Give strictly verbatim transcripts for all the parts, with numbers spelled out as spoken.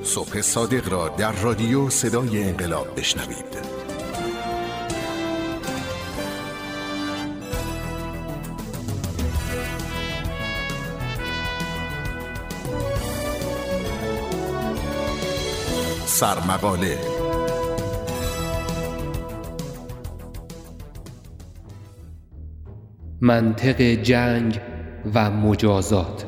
صبح صادق را در رادیو صدای انقلاب بشنوید. سرمقاله منطق جنگ و مجازات.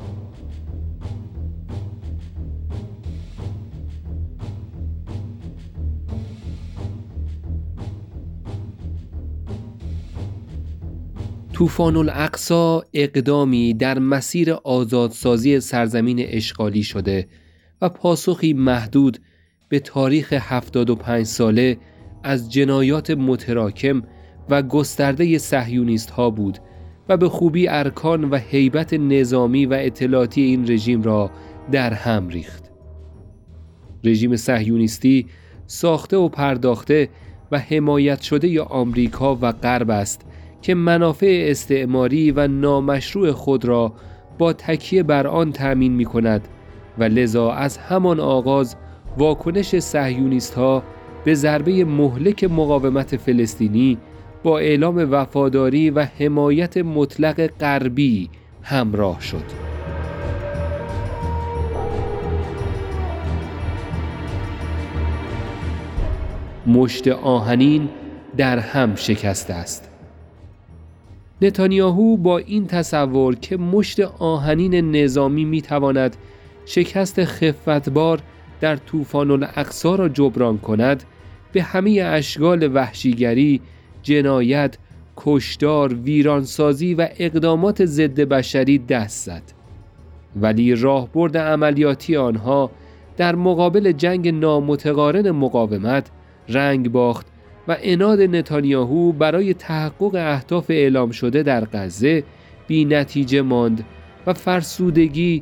طوفان الاقصی اقدامی در مسیر آزادسازی سرزمین اشغالی شده و پاسخی محدود به تاریخ هفتاد و پنج ساله از جنایات متراکم و گسترده صهیونیست ها بود و به خوبی ارکان و هیبت نظامی و اطلاعاتی این رژیم را در هم ریخت. رژیم صهیونیستی ساخته و پرداخته و حمایت شده ی آمریکا و غرب است که منافع استعماری و نامشروع خود را با تکیه بر آن تأمین می کند و لذا از همان آغاز واکنش صهیونیست ها به ضربه مهلک مقاومت فلسطینی با اعلام وفاداری و حمایت مطلق غربی همراه شد. مشت آهنین در هم شکسته است. نتانیاهو با این تصور که مشت آهنین نظامی میتواند شکست خفتبار در طوفان الاقصی را جبران کند، به همه اشکال وحشیگری، جنایت، کشتار، ویرانسازی و اقدامات ضد بشری دست زد. ولی راهبرد عملیاتی آنها در مقابل جنگ نامتقارن مقاومت رنگ باخت و عناد نتانیاهو برای تحقق اهداف اعلام شده در غزه بی نتیجه ماند و فرسودگی،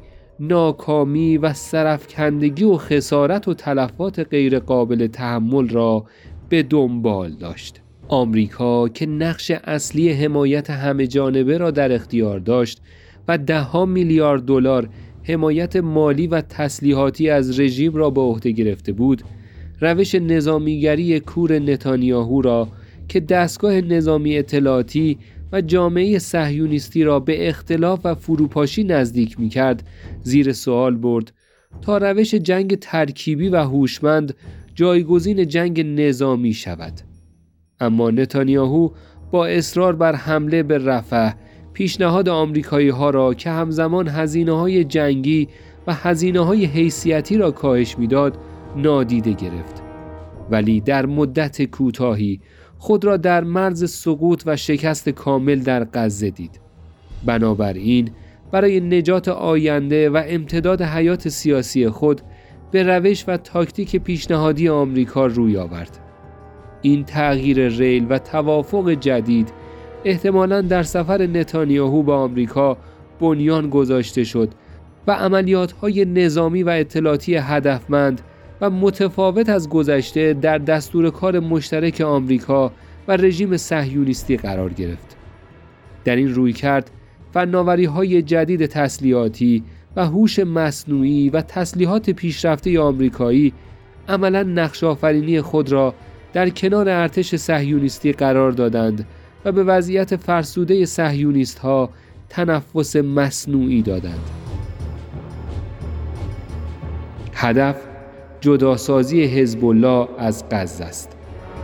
ناکامی و سرفکندگی و خسارت و تلفات غیر قابل تحمل را به دنبال داشت. آمریکا که نقش اصلی حمایت همه جانبه را در اختیار داشت و ده ها میلیارد دلار حمایت مالی و تسلیحاتی از رژیم را به عهده گرفته بود، روش نظامیگری کور نتانیاهو را که دستگاه نظامی اطلاعاتی و جامعه صهیونیستی را به اختلاف و فروپاشی نزدیک می‌کرد زیر سوال برد تا روش جنگ ترکیبی و هوشمند جایگزین جنگ نظامی شود. اما نتانیاهو با اصرار بر حمله به رفح پیشنهاد آمریکایی ها را که همزمان هزینه های جنگی و هزینه های حیثیتی را کاهش میداد نادیده گرفت، ولی در مدت کوتاهی خود را در مرز سقوط و شکست کامل در غزه دید. بنابراین برای نجات آینده و امتداد حیات سیاسی خود به روش و تاکتیک پیشنهادی آمریکا روی آورد. این تغییر ریل و توافق جدید احتمالاً در سفر نتانیاهو به آمریکا بنیان گذاشته شد و عملیات‌های نظامی و اطلاعاتی هدفمند و متفاوت از گذشته در دستور کار مشترک آمریکا و رژیم صهیونیستی قرار گرفت. در این رویکرد فناوری‌های جدید تسلیحاتی و هوش مصنوعی و تسلیحات پیشرفته آمریکایی عملاً نقش آفرینی خود را در کنار ارتش صهیونیستی قرار دادند و به وضعیت فرسوده صهیونیست‌ها تنفس مصنوعی دادند. هدف جداسازی حزب الله از غزه است.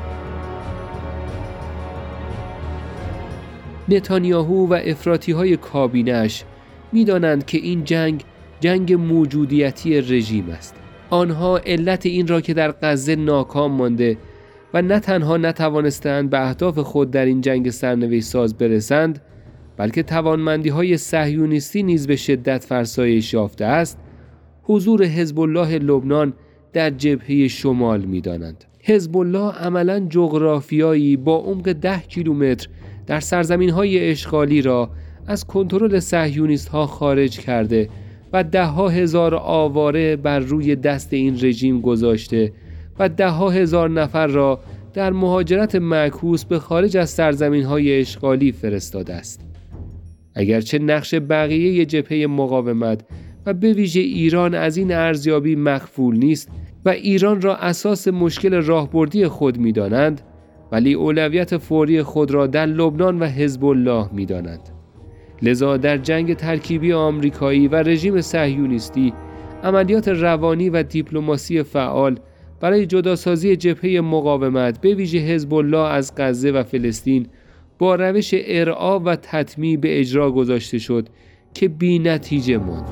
نتانیاهو و افراطی‌های کابینه‌اش می‌دانند که این جنگ جنگ موجودیتی رژیم است. آنها علت این را که در غزه ناکام مانده و نه تنها نتوانستند به اهداف خود در این جنگ سرنوشت ساز برسند، بلکه توانمندی‌های صهیونیستی نیز به شدت فرسایش یافته است، حضور حزب الله لبنان در جبهه شمال می‌دانند. حزب الله عملاً جغرافیایی با عمق ده کیلومتر در سرزمین‌های اشغالی را از کنترل صهیونیست‌ها خارج کرده و ده ها هزار آواره بر روی دست این رژیم گذاشته و ده ها هزار نفر را در مهاجرت معکوس به خارج از سرزمین‌های اشغالی فرستاده است. اگرچه نقش بقیه جبهه مقاومت و به ویژه ایران از این ارزیابی مغفول نیست و ایران را اساس مشکل راهبردی خود می‌دانند، ولی اولویت فوری خود را در لبنان و حزب الله می‌دانند. لذا در جنگ ترکیبی آمریکایی و رژیم صهیونیستی عملیات روانی و دیپلماسی فعال برای جداسازی جبهه مقاومت به ویژه حزب الله از غزه و فلسطین با روش ارعا و تطمیع به اجرا گذاشته شد که بی نتیجه ماند.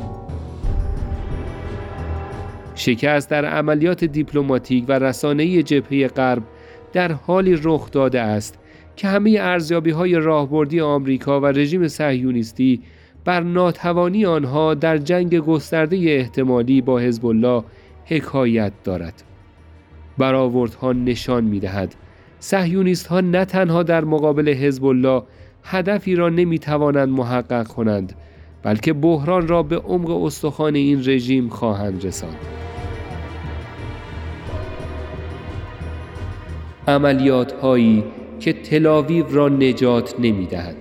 شکست در عملیات دیپلماتیک و رسانه‌ای جبهه غرب در حالی رخ داده است که همه ارزیابی‌های راهبردی آمریکا و رژیم صهیونیستی بر ناتوانی آنها در جنگ گسترده احتمالی با حزب الله حکایت دارد. برآوردها نشان می‌دهد صهیونیست‌ها نه تنها در مقابل حزب الله هدفی را نمی‌توانند محقق کنند، بلکه بحران را به عمق استخوان این رژیم خواهند رساند. عملیات‌هایی که تل‌آویو را نجات نمی‌دهد.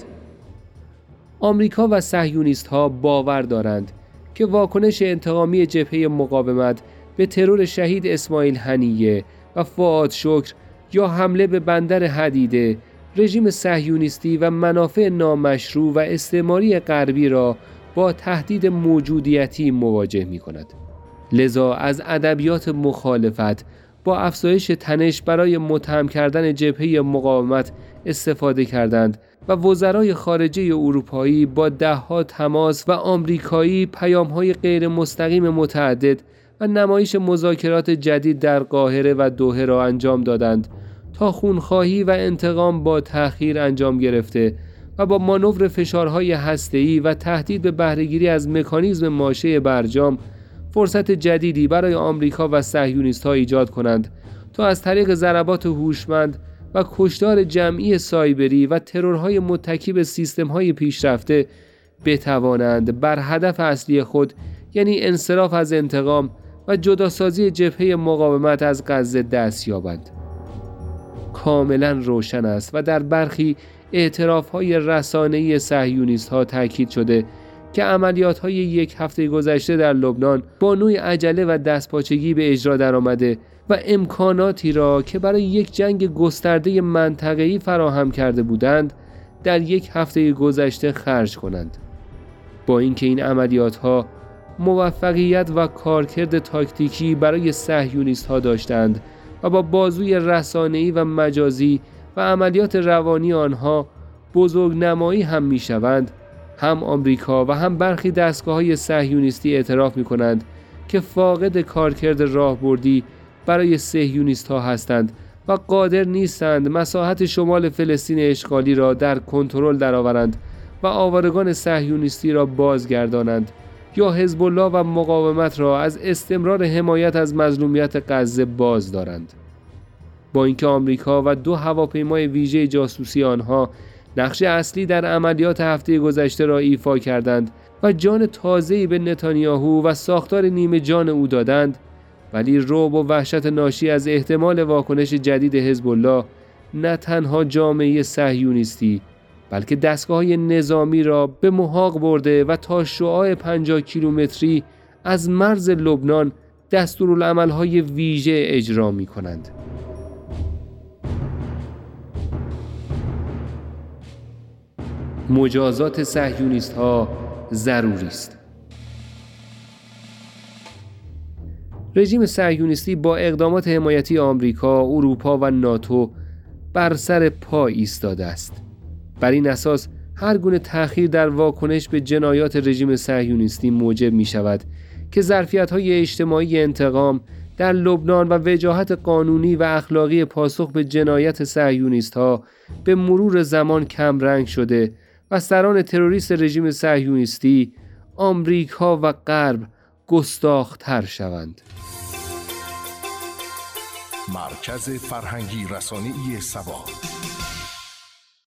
آمریکا و صهیونیست‌ها باور دارند که واکنش انتقامی جبهه مقاومت به ترور شهید اسماعیل هنیه و فؤاد شکر یا حمله به بندر حدیده رژیم صهیونیستی و منافع نامشروع و استعماری غربی را با تهدید موجودیتی مواجه می‌کند. لذا از ادبیات مخالفت با افزایش تنش برای متهم کردن جبهه مقاومت استفاده کردند و وزرای خارجه اروپایی با ده‌ها تماس و آمریکایی پیام‌های غیر مستقیم متعدد و نمایش مذاکرات جدید در قاهره و دوحه را انجام دادند تا خونخواهی و انتقام با تأخیر انجام گرفته و با مانور فشارهای هسته‌ای و تهدید به بهره‌گیری از مکانیزم ماشه برجام فرصت جدیدی برای آمریکا و صهیونیست‌ها ایجاد کنند تا از طریق ضربات هوشمند و کشتار جمعی سایبری و ترورهای متکی به سیستم‌های پیشرفته بتوانند بر هدف اصلی خود، یعنی انصراف از انتقام و جداسازی جبهه مقاومت از غزه دست یابند. کاملا روشن است و در برخی اعتراف‌های رسانه‌ای صهیونیست‌ها تاکید شده که عملیات‌های یک هفته گذشته در لبنان با نوعی عجله و دستپاچگی به اجرا درآمده و امکاناتی را که برای یک جنگ گسترده منطقه‌ای فراهم کرده بودند در یک هفته گذشته خرج کنند. با اینکه این عملیات‌ها موفقیت و کارکرد تاکتیکی برای صهیونیست‌ها داشتند و با بازوی رسانه‌ای و مجازی و عملیات روانی آنها بزرگنمایی هم می‌شوند، هم آمریکا و هم برخی دستگاه‌های صهیونیستی اعتراف می‌کنند که فاقد کارکرد راهبردی برای صهیونیست‌ها هستند و قادر نیستند مساحت شمال فلسطین اشغالی را در کنترل درآورند و آوارگان صهیونیستی را بازگردانند یا حزب الله و مقاومت را از استمرار حمایت از مظلومیت غزه باز دارند. با اینکه آمریکا و دو هواپیمای ویژه جاسوسی آنها نقش اصلی در عملیات هفته گذشته را ایفا کردند و جان تازه‌ای به نتانیاهو و ساختار نیمه جان او دادند، ولی رعب و وحشت ناشی از احتمال واکنش جدید حزب الله نه تنها جامعه صهیونیستی بلکه دستگاه‌های نظامی را به محاق برده و تا شعاع پنجاه کیلومتری از مرز لبنان دستورالعمل‌های ویژه اجرا می‌کنند. مجازات صهیونیست‌ها ضروری است. رژیم صهیونیستی با اقدامات حمایتی آمریکا، اروپا و ناتو بر سر پا ایستاده است. بر این اساس هر گونه تأخیر در واکنش به جنایات رژیم صهیونیستی موجب می شود که ظرفیت‌های اجتماعی انتقام در لبنان و وجاهت قانونی و اخلاقی پاسخ به جنایت صهیونیست‌ها به مرور زمان کم رنگ شده و سران تروریست رژیم صهیونیستی، آمریکا و غرب گستاخ‌تر شوند. مرکز فرهنگی رسانه‌ای سبا.